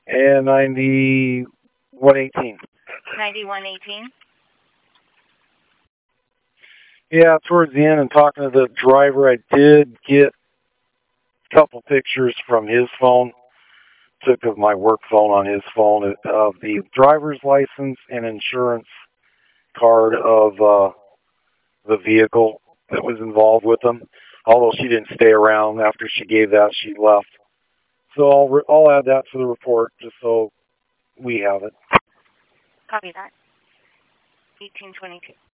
And 9118. 9118. Yeah, towards the end and talking to the driver, I did get a couple pictures from his phone. Took of my work phone on his phone of the driver's license and insurance card of the vehicle that was involved with them. Although she didn't stay around after she gave that, she left. So I'll add that to the report just so we have it. Copy that. 1822.